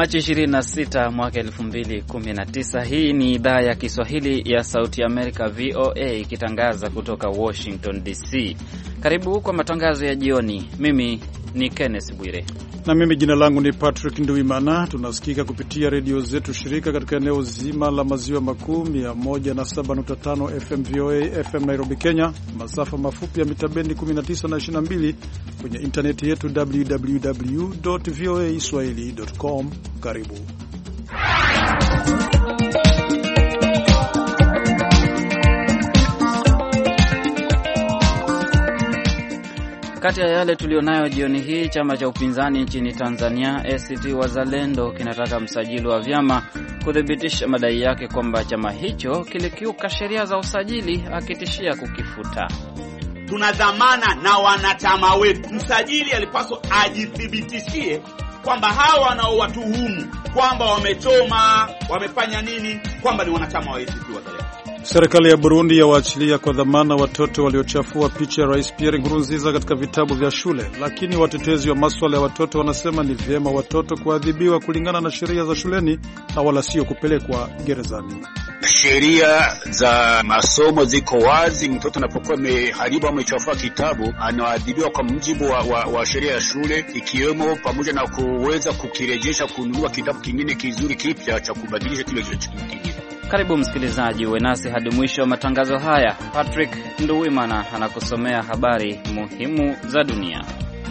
Machi 26 mwaka 2019. Hii ni idhaa ya Kiswahili ya Sauti ya Amerika VOA ikitangaza kutoka Washington DC. Karibu kwa matangazo ya jioni. Mimi ni Kenneth Bwire. Na mimi jina langu ni Patrick Nduimana. Tunasikika kupitia redio zetu shirika katika eneo zima la maziwa makuu 107.5 FM VOA FM Nairobi Kenya, masafa mafupi ya mitabendi 19 na 22, kwenye interneti yetu www.voaswahili.com. Karibu. Kati ya yale tulionayo jioni hii, chama cha upinzani nchini Tanzania ACT Wazalendo kinataka msajili wa vyama kudhibitisha madai yake kwamba chama hicho kilikiuka sheria za usajili, akitishia kukifuta. Tuna dhamana na wanachama wetu. Msajili alipaswa ajithibitishie kwamba hawa wanaowatuhumu kwamba wamechoma, wamefanya nini, kwamba ni wanachama wa ACT Wazalendo. Serikali ya Burundi yawaachilia kwa dhamana watoto waliochafua picha ya Rais Pierre Nkurunziza katika vitabu vya shule, lakini watetezi wa masuala ya watoto wanasema ni vyema watoto kuadhibiwa kulingana na sheria za shuleni na wala sio kupelekwa gerezani. Sheria za masomo ziko wazi. Mtoto anapokuwa ameharibu au amechafua kitabu anaadhibiwa kwa mujibu wa sheria ya shule, ikiwemo pamoja na kuweza kukirejesha, kununua kitabu kingine kizuri kipya cha kubadilisha kile kingine. Karibu msikilizaji, uwe nasi hadi mwisho wa matangazo haya. Patrick Nduwimana anakusomea habari muhimu za dunia.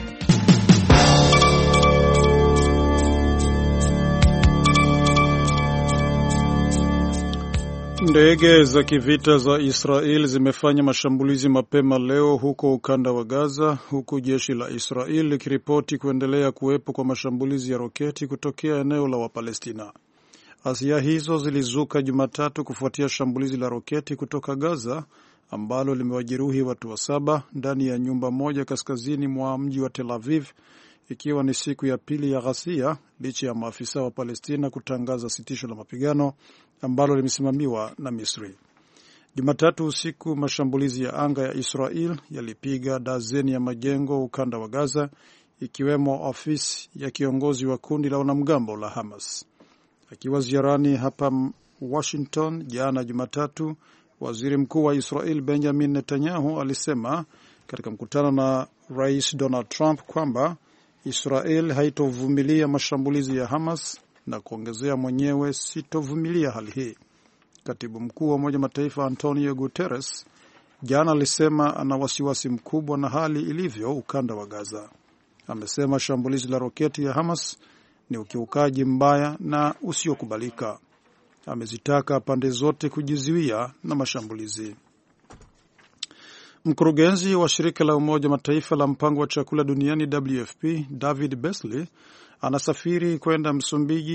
Ndege za kivita za Israel zimefanya mashambulizi mapema leo huko ukanda wa Gaza, huku jeshi la Israel likiripoti kuendelea kuwepo kwa mashambulizi ya roketi kutokea eneo la Wapalestina. Ghasia hizo zilizuka Jumatatu kufuatia shambulizi la roketi kutoka Gaza ambalo limewajeruhi watu 7 ndani ya nyumba moja kaskazini mwa mji wa Tel Aviv, ikiwa ni siku ya pili ya ghasia licha ya maafisa wa Palestina kutangaza sitisho la mapigano ambalo limesimamiwa na Misri. Jumatatu usiku, mashambulizi ya anga ya Israel yalipiga dazeni ya majengo ukanda wa Gaza, ikiwemo ofisi ya kiongozi wa kundi la wanamgambo la Hamas. Akiwa ziarani hapa Washington jana Jumatatu, waziri mkuu wa Israel Benjamin Netanyahu alisema katika mkutano na Rais Donald Trump kwamba Israel haitovumilia mashambulizi ya Hamas na kuongezea mwenyewe, sitovumilia hali hii. Katibu mkuu wa Umoja Mataifa Antonio Guterres jana alisema ana wasiwasi mkubwa na hali ilivyo ukanda wa Gaza. Amesema shambulizi la roketi ya Hamas ni ukiukaji mbaya na usiokubalika. Amezitaka pande zote kujizuia na mashambulizi. Mkurugenzi wa shirika la Umoja Mataifa la mpango wa chakula duniani WFP, David Beasley, amesafiri kwenda Msumbiji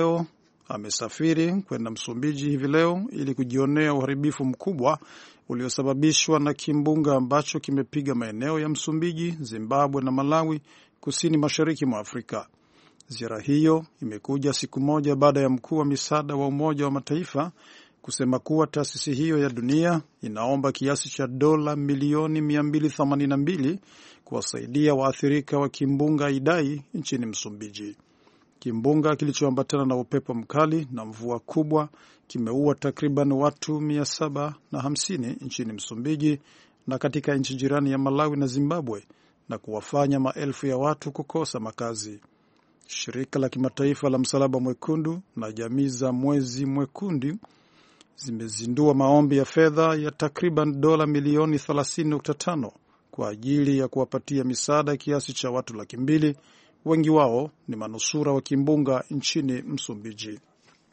hivi leo ili kujionea uharibifu mkubwa uliosababishwa na kimbunga ambacho kimepiga maeneo ya Msumbiji, Zimbabwe na Malawi, kusini mashariki mwa Afrika. Ziara hiyo imekuja siku moja baada ya mkuu wa misaada wa Umoja wa Mataifa kusema kuwa taasisi hiyo ya dunia inaomba kiasi cha dola milioni 282 kuwasaidia waathirika wa kimbunga Idai nchini Msumbiji. Kimbunga kilichoambatana na upepo mkali na mvua kubwa kimeua takriban watu 750 nchini Msumbiji na katika nchi jirani ya Malawi na Zimbabwe, na kuwafanya maelfu ya watu kukosa makazi. Shirika la kimataifa la Msalaba Mwekundu na jamii za Mwezi Mwekundu zimezindua maombi ya fedha ya takriban dola milioni 30.5 kwa ajili ya kuwapatia misaada kiasi cha watu 200,000, wengi wao ni manusura wa kimbunga nchini Msumbiji.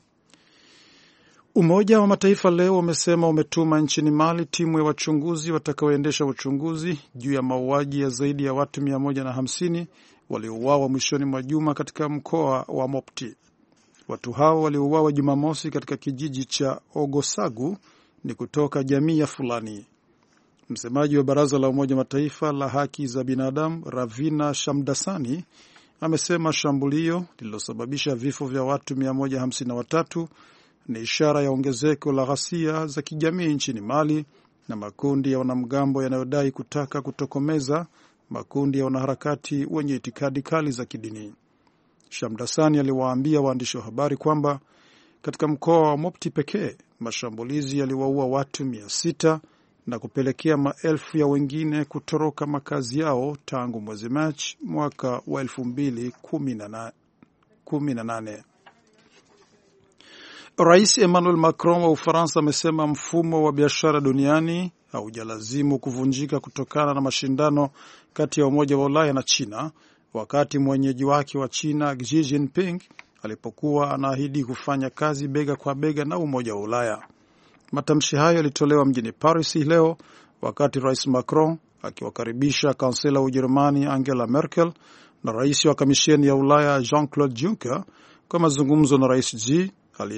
Umoja wa Mataifa leo umesema umetuma nchini Mali timu ya wachunguzi watakaoendesha uchunguzi juu ya mauaji ya zaidi ya watu 150 waliouawa mwishoni mwa juma katika mkoa wa Mopti. Watu hao waliouawa Jumamosi katika kijiji cha Ogosagu ni kutoka jamii ya Fulani. Msemaji wa Baraza la Umoja Mataifa la haki za binadamu Ravina Shamdasani amesema shambulio lililosababisha vifo vya watu 153 ni ishara ya ongezeko la ghasia za kijamii nchini Mali na makundi ya wanamgambo yanayodai kutaka kutokomeza makundi ya wanaharakati wenye itikadi kali za kidini. Shamdasani aliwaambia waandishi wa habari kwamba katika mkoa wa Mopti pekee mashambulizi yaliwaua watu 600 na kupelekea maelfu ya wengine kutoroka makazi yao tangu mwezi Machi mwaka wa 2018. Rais Emmanuel Macron wa Ufaransa amesema mfumo wa biashara duniani haujalazimu kuvunjika kutokana na mashindano kati ya Umoja wa Ulaya na China, wakati mwenyeji wake wa China Xi Jinping alipokuwa anaahidi kufanya kazi bega kwa bega na Umoja wa Ulaya. Matamshi hayo yalitolewa mjini Paris leo wakati Rais Macron akiwakaribisha kansela wa Ujerumani Angela Merkel na rais wa Kamisheni ya Ulaya Jean-Claude Juncker kwa mazungumzo na Rais Xi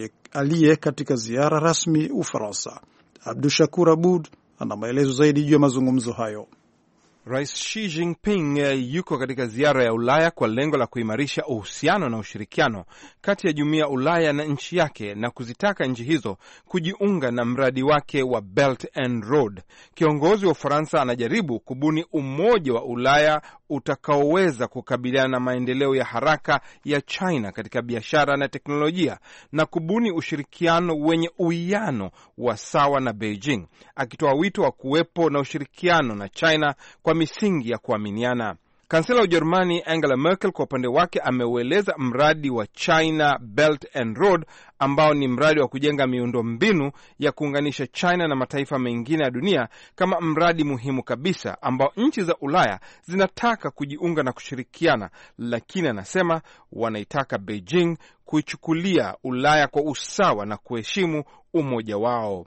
aliye katika ziara rasmi Ufaransa. Abdushakur Abud ana maelezo zaidi juu ya mazungumzo hayo. Rais Xi Jinping yuko katika ziara ya Ulaya kwa lengo la kuimarisha uhusiano na ushirikiano kati ya Jumuiya ya Ulaya na nchi yake na kuzitaka nchi hizo kujiunga na mradi wake wa Belt and Road. Kiongozi wa Ufaransa anajaribu kubuni umoja wa Ulaya utakaoweza kukabiliana na maendeleo ya haraka ya China katika biashara na teknolojia na kubuni ushirikiano wenye uwiano wa sawa na Beijing, akitoa wito wa kuwepo na ushirikiano na China kwa misingi ya kuaminiana. Kansela wa Ujerumani Angela Merkel kwa upande wake ameueleza mradi wa China Belt and Road ambao ni mradi wa kujenga miundo mbinu ya kuunganisha China na mataifa mengine ya dunia kama mradi muhimu kabisa ambao nchi za Ulaya zinataka kujiunga na kushirikiana, lakini anasema wanaitaka Beijing kuichukulia Ulaya kwa usawa na kuheshimu umoja wao.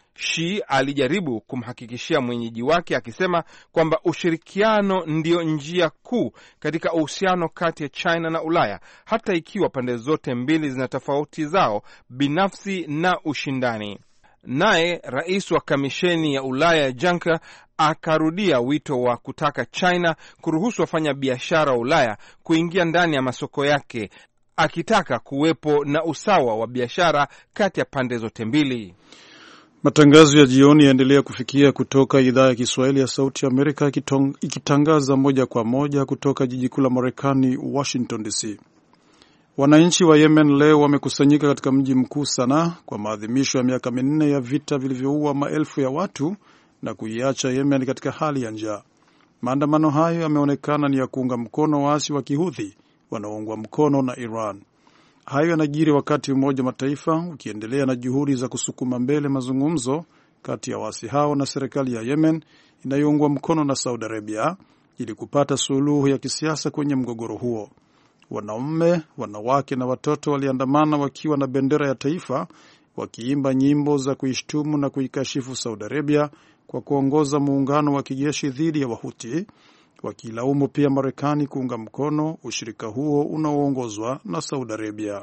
Xi alijaribu kumhakikishia mwenyeji wake akisema kwamba ushirikiano ndio njia kuu katika uhusiano kati ya China na Ulaya, hata ikiwa pande zote mbili zina tofauti zao binafsi na ushindani. Naye rais wa Kamisheni ya Ulaya Juncker akarudia wito wa kutaka China kuruhusu wafanya biashara wa Ulaya kuingia ndani ya masoko yake, akitaka kuwepo na usawa wa biashara kati ya pande zote mbili. Matangazo ya jioni yaendelea kufikia kutoka idhaa ya Kiswahili ya Sauti ya Amerika ikitangaza moja kwa moja kutoka jiji kuu la Marekani, Washington DC. Wananchi wa Yemen leo wamekusanyika katika mji mkuu Sanaa kwa maadhimisho ya miaka 4 ya vita vilivyoua maelfu ya watu na kuiacha Yemen katika hali ya njaa. Maandamano hayo yameonekana ni ya kuunga mkono waasi wa Kihouthi wanaoungwa mkono na Iran. Hayo yanajiri wakati Umoja wa Mataifa ukiendelea na juhudi za kusukuma mbele mazungumzo kati ya waasi hao na serikali ya Yemen inayoungwa mkono na Saudi Arabia ili kupata suluhu ya kisiasa kwenye mgogoro huo. Wanaume, wanawake na watoto waliandamana wakiwa na bendera ya taifa, wakiimba nyimbo za kuishtumu na kuikashifu Saudi Arabia kwa kuongoza muungano wa kijeshi dhidi ya Wahuti, wakilaumu pia Marekani kuunga mkono ushirika huo unaoongozwa na Saudi Arabia.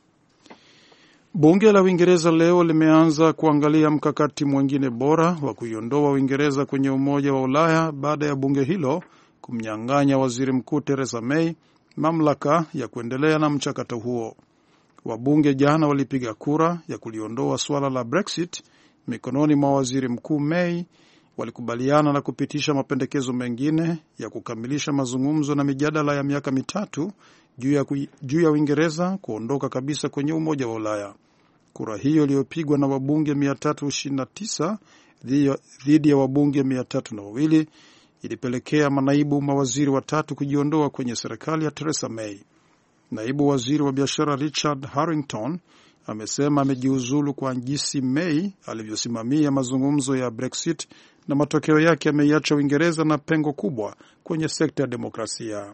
Bunge la Uingereza leo limeanza kuangalia mkakati mwingine bora wa kuiondoa Uingereza kwenye Umoja wa Ulaya baada ya bunge hilo kumnyang'anya Waziri Mkuu Theresa May mamlaka ya kuendelea na mchakato huo. Wabunge jana walipiga kura ya kuliondoa suala la Brexit mikononi mwa Waziri Mkuu May. Walikubaliana na kupitisha mapendekezo mengine ya kukamilisha mazungumzo na mijadala ya miaka 3 juu ya Uingereza kuondoka kabisa kwenye Umoja wa Ulaya. Kura hiyo iliyopigwa na wabunge 329 dhidi ya wabunge 302 ilipelekea manaibu mawaziri watatu kujiondoa kwenye serikali ya Theresa May. Naibu waziri wa biashara Richard Harrington amesema amejiuzulu kwa jinsi May alivyosimamia mazungumzo ya Brexit na matokeo yake yameiacha Uingereza na pengo kubwa kwenye sekta ya demokrasia.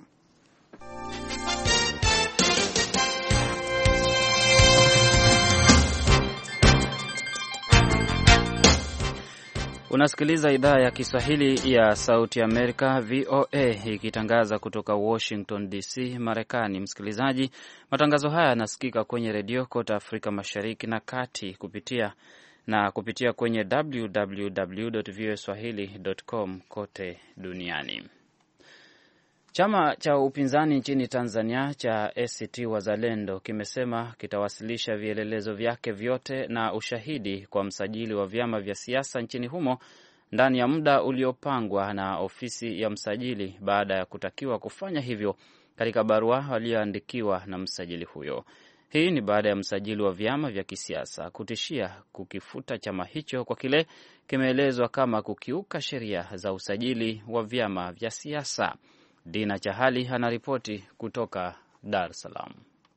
Unasikiliza idhaa ya Kiswahili ya Sauti Amerika, VOA, ikitangaza kutoka Washington DC, Marekani. Msikilizaji, matangazo haya yanasikika kwenye redio kote Afrika Mashariki na Kati kupitia kwenye www.voaswahili.com kote duniani. Chama cha upinzani nchini Tanzania cha ACT Wazalendo kimesema kitawasilisha vielelezo vyake vyote na ushahidi kwa msajili wa vyama vya siasa nchini humo ndani ya muda uliopangwa na ofisi ya msajili baada ya kutakiwa kufanya hivyo katika barua walioandikiwa na msajili huyo. Hii ni baada ya msajili wa vyama vya kisiasa kutishia kukifuta chama hicho kwa kile kimeelezwa kama kukiuka sheria za usajili wa vyama vya siasa. Dina Chahali anaripoti kutoka Dar es Salaam.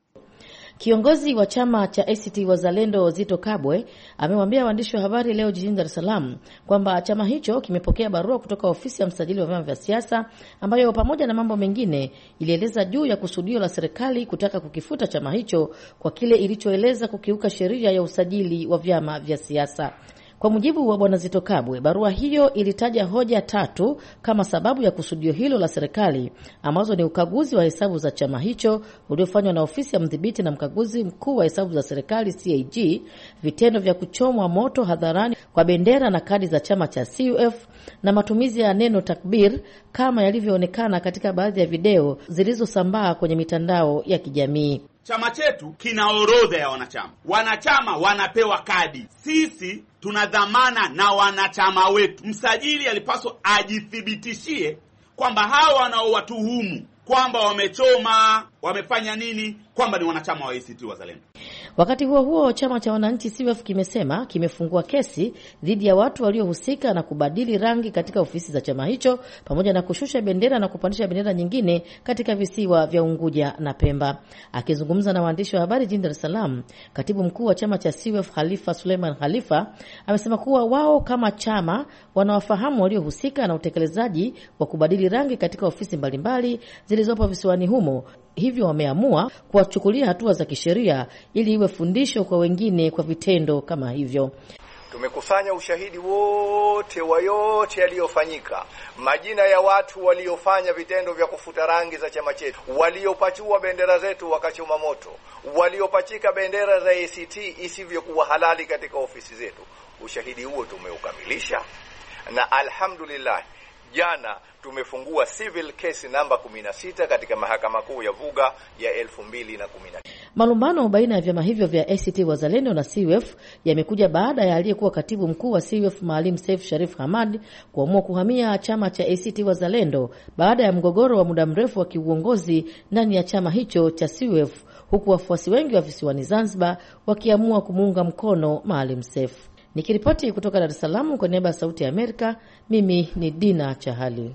Kiongozi wa chama cha ACT Wazalendo Zito Kabwe amewaambia waandishi wa habari leo jijini Dar es Salaam kwamba chama hicho kimepokea barua kutoka ofisi ya msajili wa vyama vya siasa ambayo pamoja na mambo mengine ilieleza juu ya kusudio la serikali kutaka kukifuta chama hicho kwa kile ilichoeleza kukiuka sheria ya usajili wa vyama vya siasa. Kwa mujibu wa Bwana Zito Kabwe, barua hiyo ilitaja hoja 3 kama sababu ya kusudio hilo la serikali, ambazo ni ukaguzi wa hesabu za chama hicho uliofanywa na ofisi ya mdhibiti na mkaguzi mkuu wa hesabu za serikali CAG, vitendo vya kuchomwa moto hadharani kwa bendera na kadi za chama cha CUF na matumizi ya neno takbir kama yalivyoonekana katika baadhi ya video zilizosambaa kwenye mitandao ya kijamii. Chama chetu kina orodha ya wanachama. Wanachama wanapewa kadi. Sisi tuna dhamana na wanachama wetu. Msajili alipaswa ajithibitishie kwamba hawa wanaowatuhumu kwamba wamechoma, wamefanya nini, kwamba ni wanachama wa ACT Wazalendo. Wakati huo huo, chama cha wananchi CUF kimesema kimefungua kesi dhidi ya watu waliohusika na kubadili rangi katika ofisi za chama hicho pamoja na kushusha bendera na kupandisha bendera nyingine katika visiwa vya Unguja na Pemba. Akizungumza na waandishi wa habari jijini Dar es Salaam, katibu mkuu wa chama cha CUF Khalifa Suleiman Khalifa amesema kuwa wao kama chama wanawafahamu waliohusika na utekelezaji wa kubadili rangi katika ofisi mbalimbali zilizopo visiwani humo, hivyo wameamua kuwachukulia hatua za kisheria ili iwe fundisho kwa wengine kwa vitendo kama hivyo. Tumekusanya ushahidi wote wa yote yaliyofanyika, majina ya watu waliofanya vitendo vya kufuta rangi za chama chetu, waliopachua bendera zetu wakachoma moto, waliopachika bendera za ACT isivyokuwa halali katika ofisi zetu. Ushahidi huo tumeukamilisha na alhamdulillah jana tumefungua civil case namba 16 katika mahakama kuu ya Vuga ya 2010. Malumbano baina ya vyama hivyo vya ACT Wazalendo na CUF yamekuja baada ya aliyekuwa katibu mkuu wa CUF Maalim Seif Sharif Hamad kuamua kuhamia chama cha ACT Wazalendo baada ya mgogoro wa muda mrefu wa kiuongozi ndani ya chama hicho cha CUF, huku wafuasi wengi wa visiwani Zanzibar wakiamua kumuunga mkono Maalim Seif. Nikiripoti kutoka Dar es Salaam kwa niaba ya Sauti ya Amerika, mimi ni Dina Chahali.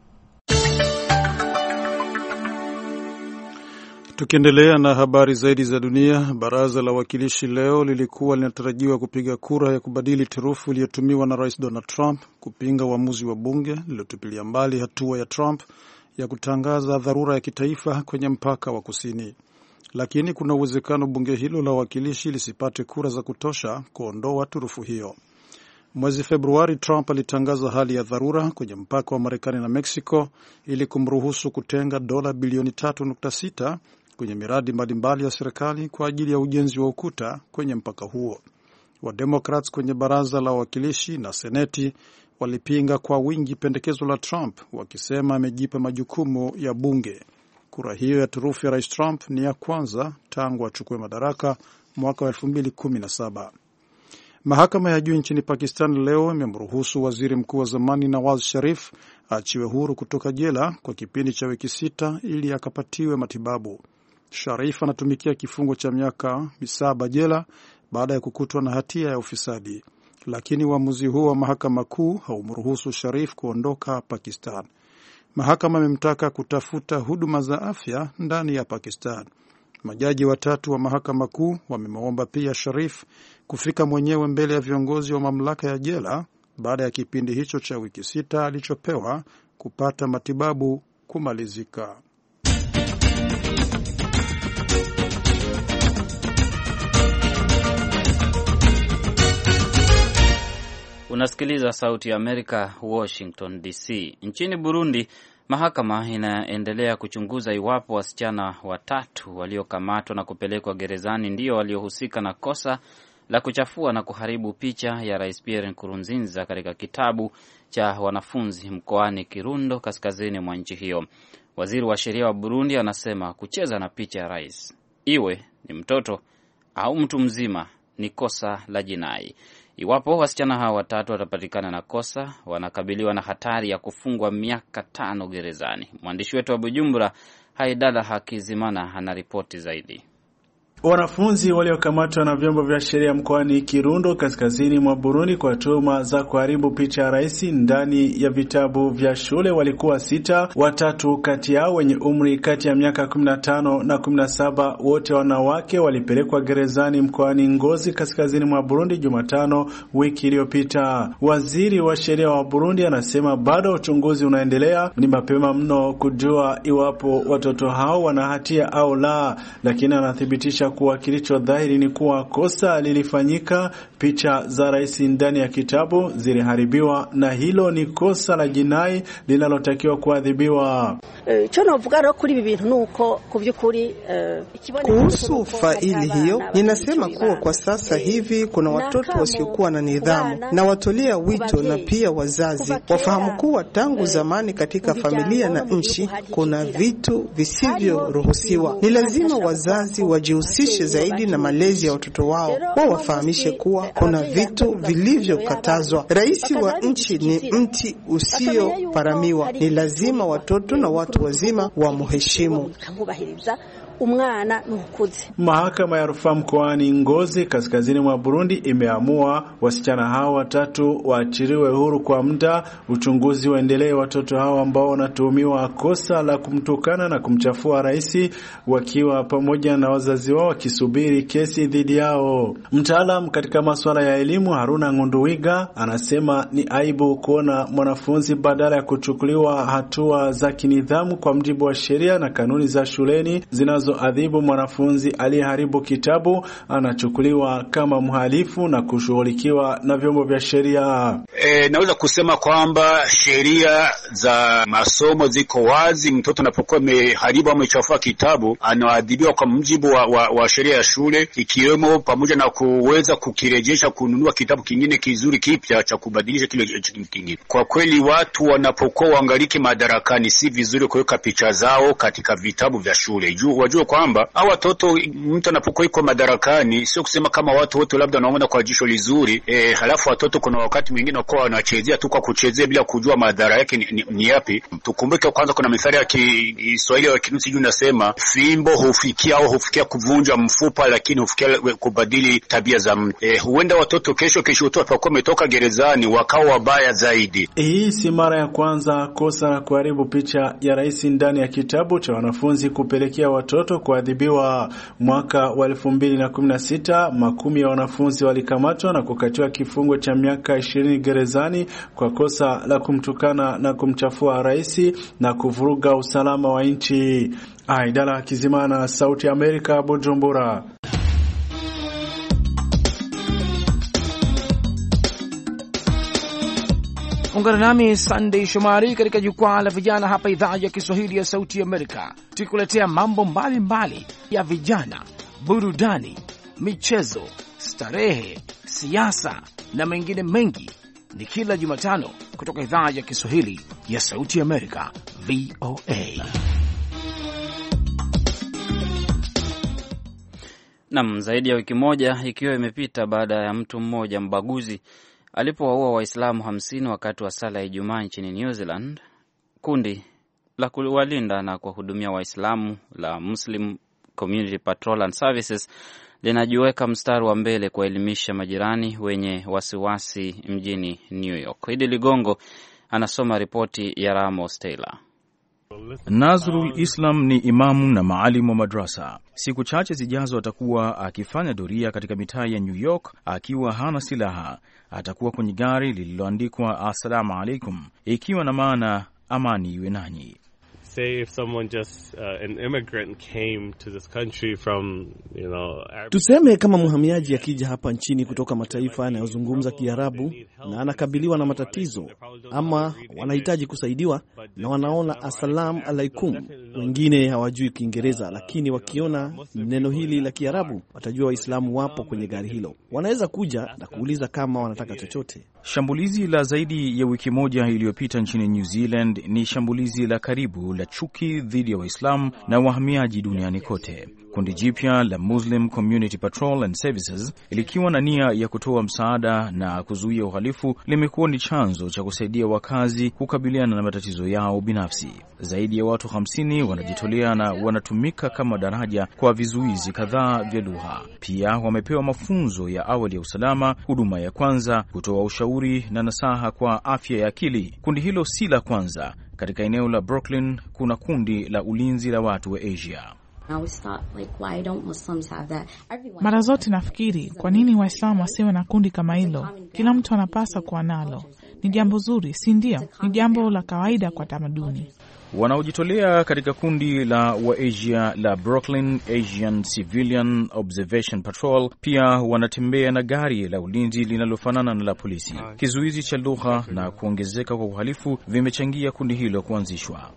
Tukiendelea na habari zaidi za dunia, baraza la wawakilishi leo lilikuwa linatarajiwa kupiga kura ya kubadili turufu iliyotumiwa na Rais Donald Trump kupinga uamuzi wa bunge lililotupilia mbali hatua ya Trump ya kutangaza dharura ya kitaifa kwenye mpaka wa kusini. Lakini kuna uwezekano bunge hilo la wawakilishi lisipate kura za kutosha kuondoa turufu hiyo. Mwezi Februari, Trump alitangaza hali ya dharura kwenye mpaka wa Marekani na Mexico ili kumruhusu kutenga dola bilioni 3.6 kwenye miradi mbalimbali ya serikali kwa ajili ya ujenzi wa ukuta kwenye mpaka huo. Wademokrats kwenye baraza la wawakilishi na seneti walipinga kwa wingi pendekezo la Trump, wakisema amejipa majukumu ya bunge. Kura hiyo ya turufu ya Rais Trump ni ya kwanza tangu achukue madaraka mwaka wa 2017. Mahakama ya juu nchini Pakistan leo imemruhusu waziri mkuu wa zamani Nawaz Sharif achiwe huru kutoka jela kwa kipindi cha wiki 6 ili akapatiwe matibabu. Sharif anatumikia kifungo cha miaka 7 jela baada ya kukutwa na hatia ya ufisadi, lakini uamuzi huo wa mahakama kuu haumruhusu Sharif kuondoka Pakistan. Mahakama imemtaka kutafuta huduma za afya ndani ya Pakistan. Majaji 3 wa mahakama kuu wamemwomba pia Sharif kufika mwenyewe mbele ya viongozi wa mamlaka ya jela baada ya kipindi hicho cha wiki 6 alichopewa kupata matibabu kumalizika. Unasikiliza Sauti ya Amerika, Washington DC. Nchini Burundi, mahakama inaendelea kuchunguza iwapo wasichana 3 waliokamatwa na kupelekwa gerezani ndio waliohusika na kosa la kuchafua na kuharibu picha ya Rais Pierre Nkurunziza katika kitabu cha wanafunzi mkoani Kirundo, kaskazini mwa nchi hiyo. Waziri wa sheria wa Burundi anasema kucheza na picha ya rais, iwe ni mtoto au mtu mzima, ni kosa la jinai. Iwapo wasichana hawa 3 watapatikana na kosa, wanakabiliwa na hatari ya kufungwa miaka 5 gerezani. Mwandishi wetu wa Bujumbura, Haidala Hakizimana anaripoti zaidi. Wanafunzi waliokamatwa na vyombo vya sheria mkoani Kirundo kaskazini mwa Burundi kwa tuhuma za kuharibu picha ya rais ndani ya vitabu vya shule walikuwa 6, 3 kati yao wenye umri kati ya miaka 15 na 17, wote wanawake walipelekwa gerezani mkoani Ngozi kaskazini mwa Burundi Jumatano wiki iliyopita. Waziri wa sheria wa Burundi anasema bado uchunguzi unaendelea, ni mapema mno kujua iwapo watoto hao wana hatia au la, lakini anathibitisha kuwa kilicho dhahiri ni kuwa kosa lilifanyika. Picha za rais ndani ya kitabu ziliharibiwa na hilo ni kosa la jinai linalotakiwa kuadhibiwa. Kuhusu faili hiyo, ninasema kuwa kwa sasa hivi kuna watoto wasiokuwa na nidhamu, na watolea wito na pia wazazi wafahamu kuwa tangu zamani katika familia na nchi kuna vitu visivyoruhusiwa. Ni lazima wazazi wajihusishe zaidi na malezi ya watoto wao, wafahamishe kuwa kuna vitu vilivyokatazwa. Rais wa nchi ni mti usioparamiwa, ni lazima watoto na watu wazima wamheshimu. Umwana nukuze. Mahakama ya rufaa mkoani Ngozi kaskazini mwa Burundi imeamua wasichana hao 3 waachiliwe huru kwa muda, uchunguzi uendelee. Watoto hao ambao wanatuhumiwa kosa la kumtukana na kumchafua rais wakiwa pamoja na wazazi wao wakisubiri kesi dhidi yao. Mtaalamu katika masuala ya elimu Haruna Ngunduwiga anasema ni aibu kuona mwanafunzi badala ya kuchukuliwa hatua za kinidhamu kwa mujibu wa sheria na kanuni za shuleni zinazoadhibu mwanafunzi aliyeharibu kitabu, anachukuliwa kama mhalifu na kushughulikiwa na vyombo vya sheria. Naweza kusema kwamba sheria za masomo ziko wazi. Mtoto anapokuwa ameharibu au amechafua kitabu anaadhibiwa kwa mujibu wa sheria ya shule, ikiwemo pamoja na kuweza kukirejesha, kununua kitabu kingine kizuri kipya cha kubadilisha kile kingine. Kwa kweli watu wanapokuwa wangaliki madarakani si vizuri kuweka picha zao katika vitabu vya shule. Wajua kwamba hao watoto, mtu anapokuwa yuko madarakani sio kusema kama watu wote labda wanaona kwa jicho lizuri, halafu watoto kuna wakati mwingine wako wanachezea tu kwa kuchezea bila kujua madhara yake ni yapi. Tukumbuke kwanza kuna mithali ya Kiswahili ya Kirusi juu nasema fimbo hufikia kuvunja mfupa, lakini hufikia kubadili tabia za mtu. Huenda watoto kesho watakuwa wametoka gerezani wakao wabaya zaidi. Hii si mara ya kwanza kosa la kuharibu picha ya rais ndani ya kitabu cha wanafunzi kupelekea watoto kuadhibiwa. Mwaka wa 2016 makumi ya wanafunzi walikamatwa na kukatiwa kifungo cha miaka 20 gerezani kwa kosa la kumtukana na kumchafua rais na kuvuruga usalama wa nchi. Haidala Hakizimana, Sauti ya Amerika, Bujumbura. Ungana nami Sunday Shomari katika jukwaa la vijana hapa idhaa ya Kiswahili ya Sauti ya Amerika, tukikuletea mambo mbalimbali ya vijana, burudani, michezo, starehe, siasa na mengine mengi. Ni kila Jumatano kutoka idhaa ya Kiswahili ya Sauti ya Amerika, VOA. Zaidi ya wiki moja ikiwa imepita baada ya mtu mmoja mbaguzi alipowaua Waislamu 50 wakati wa sala ya Ijumaa nchini New Zealand. Kundi la kuwalinda na kuwahudumia Waislamu la Muslim Community Patrol and Services linajiweka mstari wa mbele kuelimisha majirani wenye wasiwasi mjini New York. Idi Ligongo anasoma ripoti ya Ramos Taylor. Nazrul Islam ni imamu na maalimu wa madrasa. Siku chache zijazo atakuwa akifanya doria katika mitaa ya New York akiwa hana silaha. Atakuwa kwenye gari lililoandikwa Assalamu alaikum, ikiwa na maana amani iwe nanyi. Say if someone just an immigrant came to this country from, tuseme kama mhamiaji akija hapa nchini kutoka mataifa yanayozungumza Kiarabu na anakabiliwa na matatizo ama wanahitaji kusaidiwa na wanaona Assalamu alaikum. Wengine hawajui Kiingereza, lakini wakiona neno hili la Kiarabu watajua Waislamu wapo kwenye gari hilo. Wanaweza kuja na kuuliza kama wanataka chochote. Shambulizi la zaidi ya wiki moja iliyopita nchini New Zealand ni shambulizi la karibu la chuki dhidi ya Waislamu na wahamiaji duniani kote. Kundi jipya la Muslim Community Patrol and Services likiwa na nia ya kutoa msaada na kuzuia uhalifu limekuwa ni chanzo cha kusaidia wakazi kukabiliana na matatizo yao binafsi. Zaidi ya watu 50 wanajitolea na wanatumika kama daraja kwa vizuizi kadhaa vya lugha. Pia wamepewa mafunzo ya awali ya usalama, huduma ya kwanza, kutoa ushauri na nasaha kwa afya ya akili. Kundi hilo si la kwanza. Katika eneo la Brooklyn kuna kundi la ulinzi la watu wa Asia. Mara zote nafikiri, kwa nini Waislamu wasiwe na kundi kama hilo? Kila mtu anapaswa kuwa nalo. Ni jambo zuri, si ndio? Ni jambo la kawaida kwa tamaduni. Wanaojitolea katika kundi la Waasia la Brooklyn Asian Civilian Observation Patrol pia wanatembea na gari la ulinzi linalofanana na la polisi. Kizuizi cha lugha na kuongezeka kwa uhalifu vimechangia kundi hilo kuanzishwa.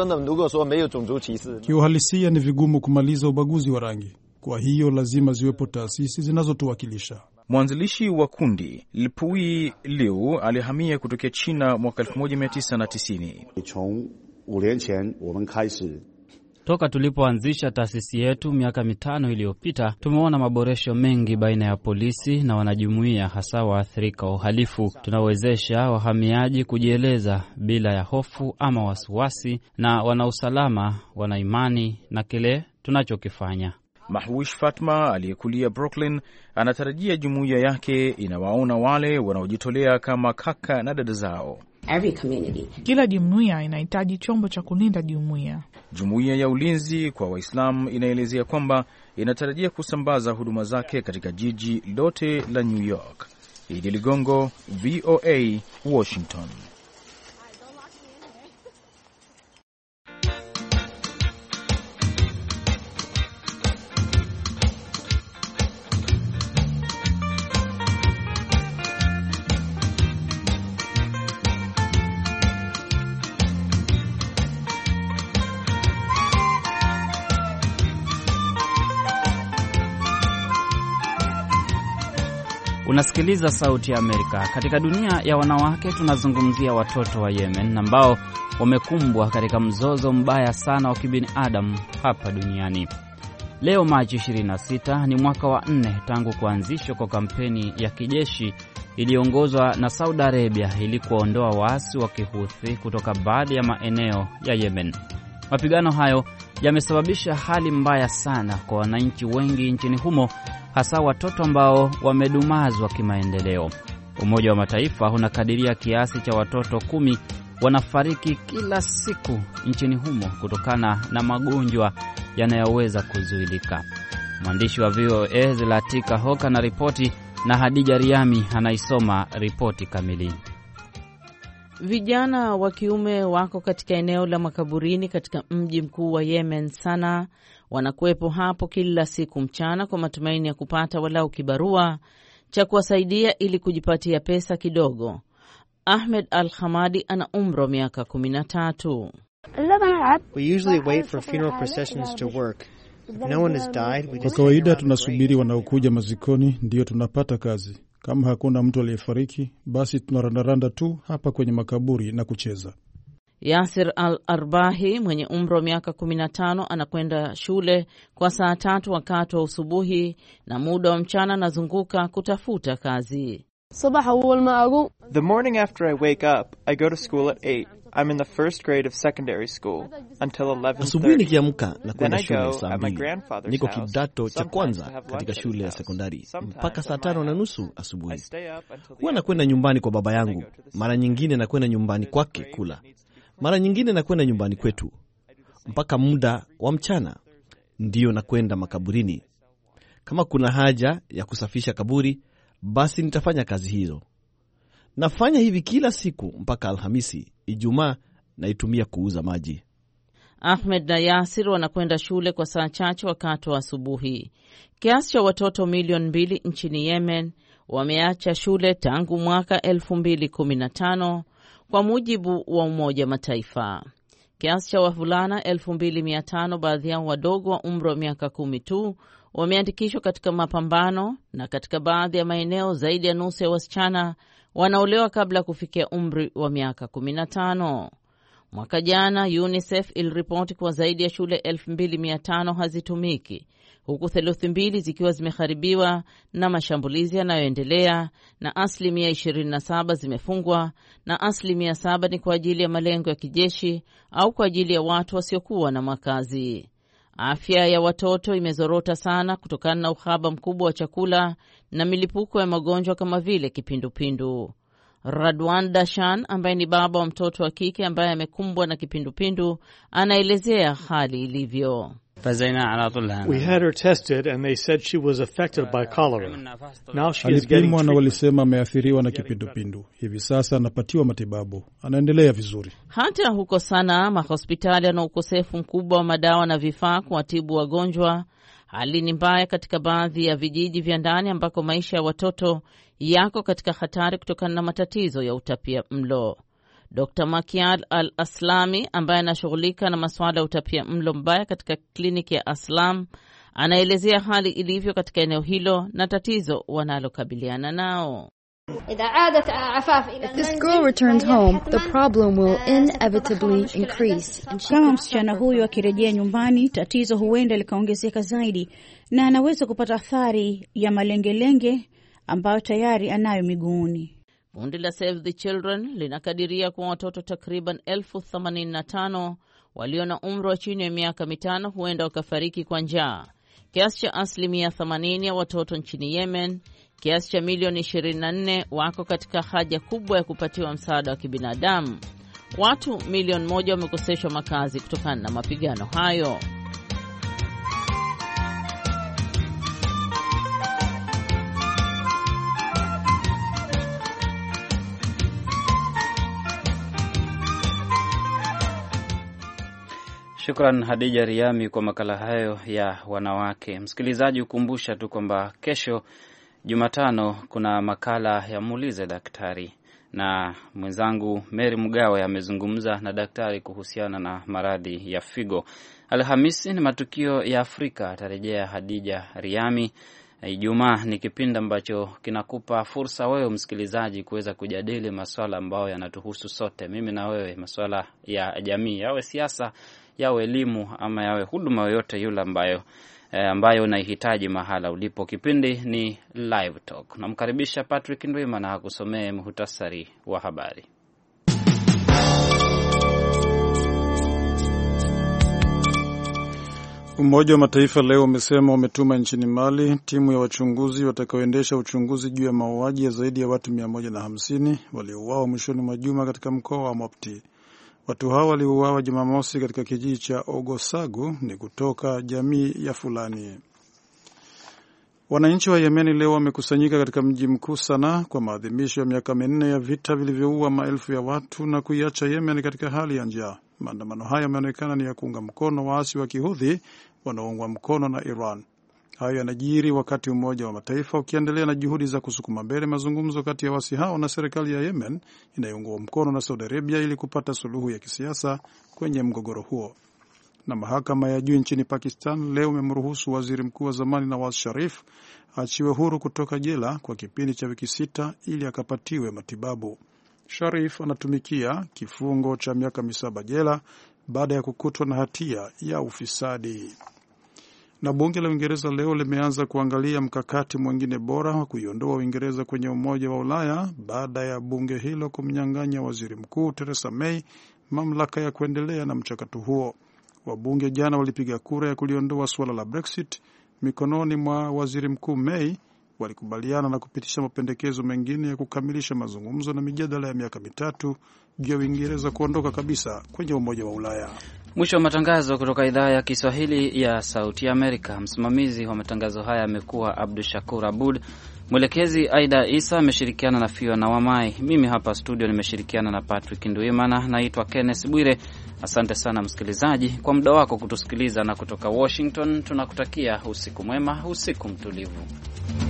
Kiuhalisia ni vigumu kumaliza ubaguzi wa rangi. Kwa hiyo lazima ziwepo taasisi zinazotuwakilisha. Mwanzilishi wa kundi Lipui Liu alihamia kutokea China mwaka 1990. Toka tulipoanzisha taasisi yetu miaka 5 iliyopita, tumeona maboresho mengi baina ya polisi na wanajumuiya, hasa waathirika wa uhalifu. Tunawezesha wahamiaji kujieleza bila ya hofu ama wasiwasi, na wanausalama wana imani na kile tunachokifanya. Mahwish Fatma aliyekulia Brooklyn anatarajia jumuiya yake inawaona wale wanaojitolea kama kaka na dada zao. Kila jumuiya inahitaji chombo cha kulinda jumuiya. Jumuiya ya ulinzi kwa Waislamu inaelezea kwamba inatarajia kusambaza huduma zake katika jiji lote la New York. Idi Ligongo, VOA, Washington. Unasikiliza Sauti ya Amerika. Katika dunia ya wanawake tunazungumzia watoto wa Yemen ambao wamekumbwa katika mzozo mbaya sana wa kibinadamu hapa duniani. Leo Machi 26 ni mwaka wa 4 tangu kuanzishwa kwa kampeni ya kijeshi iliyoongozwa na Saudi Arabia ili kuondoa waasi wa Kihuthi kutoka baadhi ya maeneo ya Yemen. Mapigano hayo yamesababisha hali mbaya sana kwa wananchi wengi nchini humo, hasa watoto ambao wamedumazwa kimaendeleo. Umoja wa Mataifa unakadiria kiasi cha watoto 10 wanafariki kila siku nchini humo kutokana na magonjwa yanayoweza kuzuilika. Mwandishi wa VOA Zlatika Hoka na ripoti, na Hadija Riami anaisoma ripoti kamili. Vijana wa kiume wako katika eneo la makaburini katika mji mkuu wa Yemen, Sanaa. Wanakuwepo hapo kila siku mchana kwa matumaini ya kupata walau kibarua cha kuwasaidia ili kujipatia pesa kidogo. Ahmed Al-Hamadi ana umri wa miaka 13. Kwa kawaida tunasubiri wanaokuja mazikoni ndiyo tunapata kazi. Kama hakuna mtu aliyefariki, basi tunarandaranda tu hapa kwenye makaburi na kucheza. Yasir Al-Arbahi mwenye umri wa miaka 15 anakwenda shule kwa saa 3 wakati wa usubuhi, na muda wa mchana anazunguka kutafuta kazi. The morning after I wake up, I go to school at 8. I'm in the first grade of secondary school until 11:30. Asubuhi nikiamka na kwenda shule saa 2. Niko kidato cha kwanza katika shule ya sekondari mpaka saa 5:30 asubuhi. Huwa nakwenda nyumbani kwa baba yangu. Mara nyingine nakwenda nyumbani kwake kula. Mara nyingine nakwenda nyumbani kwetu. Mpaka muda wa mchana ndiyo nakwenda makaburini. Kama kuna haja ya kusafisha kaburi, basi nitafanya kazi hizo. Nafanya hivi kila siku mpaka Alhamisi. Ijumaa naitumia kuuza maji. Ahmed na Yasir wanakwenda shule kwa saa chache wakati wa asubuhi. Kiasi cha watoto milioni 2 nchini Yemen wameacha shule tangu mwaka 2015 kwa mujibu wa Umoja Mataifa. Kiasi cha wavulana 2500, baadhi yao wadogo wa umri wa miaka 10 tu, wameandikishwa katika mapambano, na katika baadhi ya maeneo zaidi ya nusu ya wasichana wanaolewa kabla kufikia umri wa miaka 15. Mwaka jana UNICEF iliripoti kuwa zaidi ya shule 2500 hazitumiki, huku theluthi mbili zikiwa zimeharibiwa na mashambulizi yanayoendelea, na 27% zimefungwa, na 7% ni kwa ajili ya malengo ya kijeshi au kwa ajili ya watu wasiokuwa na makazi. Afya ya watoto imezorota sana kutokana na uhaba mkubwa wa chakula na milipuko ya magonjwa kama vile kipindupindu. Radwan Dashan ambaye ni baba wa mtoto wa kike ambaye amekumbwa na kipindupindu anaelezea hali ilivyo. We had her tested and they said she was affected by cholera. Now she is getting alipimwa na walisema ameathiriwa na kipindupindu. Hivi sasa anapatiwa matibabu. Anaendelea vizuri. Hata huko Sanaa, mahospitali yana ukosefu mkubwa wa madawa na vifaa kuwatibu wagonjwa. Hali ni mbaya katika baadhi ya vijiji vya ndani ambako maisha ya watoto yako katika hatari kutokana na matatizo ya utapia mlo. Dr. Makial Al-Aslami ambaye anashughulika na masuala ya utapia mlo mbaya katika kliniki ya Aslam anaelezea hali ilivyo katika eneo hilo na tatizo wanalokabiliana nao. If this girl returns home, the problem will inevitably increase. Kama msichana huyu akirejea nyumbani, tatizo huenda likaongezeka zaidi na anaweza kupata athari ya malengelenge ambayo tayari anayo miguuni. Kundi la Save the Children linakadiria kuwa watoto takriban 85,000 walio na umri wa chini ya miaka 5 huenda wakafariki kwa njaa. Kiasi cha 80% ya watoto nchini Yemen, kiasi cha milioni 24 wako katika haja kubwa ya kupatiwa msaada wa kibinadamu. Watu milioni 1 wamekoseshwa makazi kutokana na mapigano hayo. Shukran Hadija Riami kwa makala hayo ya wanawake. Msikilizaji, ukumbusha tu kwamba kesho Jumatano kuna makala ya Muulize Daktari, na mwenzangu Mary Mgawe amezungumza na daktari kuhusiana na maradhi ya figo. Alhamisi ni matukio ya Afrika, atarejea Hadija Riami. Ijumaa ni kipindi ambacho kinakupa fursa wewe msikilizaji kuweza kujadili masuala ambayo yanatuhusu sote, mimi na wewe, masuala ya jamii, yawe siasa, yawe elimu, ama yawe huduma yoyote yule ambayo unahitaji mahala ulipo. Kipindi ni Live Talk. Namkaribisha Patrick Ndwimana akusomee muhtasari wa habari. Umoja wa Mataifa leo umesema umetuma nchini Mali timu ya wachunguzi watakaoendesha uchunguzi juu ya mauaji ya zaidi ya watu 150 waliouawa mwishoni mwa juma katika mkoa wa Mopti. Watu hao waliuawa Jumamosi katika kijiji cha Ogosagu, ni kutoka jamii ya Fulani. Wananchi wa Yemeni leo wamekusanyika katika mji mkuu Sanaa kwa maadhimisho ya miaka 4 ya vita vilivyoua maelfu ya watu na kuiacha Yemen katika hali ya njaa. Maandamano haya yameonekana ni ya kuunga mkono waasi wa Kihudhi wanaoungwa mkono na Iran. Hayo yanajiri wakati Umoja wa Mataifa ukiendelea na juhudi za kusukuma mbele mazungumzo kati ya waasi hao na serikali ya Yemen inayoungwa mkono na Saudi Arabia ili kupata suluhu ya kisiasa kwenye mgogoro huo. Na mahakama ya juu nchini Pakistan leo imemruhusu waziri mkuu wa zamani Nawaz Sharif achiwe huru kutoka jela kwa kipindi cha wiki 6 ili akapatiwe matibabu. Sharif anatumikia kifungo cha miaka 7 jela baada ya kukutwa na hatia ya ufisadi. Na bunge la Uingereza leo limeanza kuangalia mkakati mwingine bora wa kuiondoa Uingereza kwenye Umoja wa Ulaya baada ya bunge hilo kumnyang'anya waziri mkuu Theresa May mamlaka ya kuendelea na mchakato huo. Wabunge jana walipiga kura ya kuliondoa suala la Brexit mikononi mwa waziri mkuu May. Walikubaliana na kupitisha mapendekezo mengine ya kukamilisha mazungumzo na mijadala ya miaka 3 juu ya Uingereza kuondoka kabisa kwenye Umoja wa Ulaya. Mwisho wa matangazo kutoka idhaa ya Kiswahili ya Sauti ya Amerika. Msimamizi wa matangazo haya amekuwa Abdul Shakur Abud. Mwelekezi Aida Isa ameshirikiana na Fiona Wamai. Mimi hapa studio nimeshirikiana na Patrick Ndwimana. Naitwa Kenneth Bwire. Asante sana msikilizaji kwa muda wako kutusikiliza, na kutoka Washington tunakutakia usiku mwema, usiku mtulivu.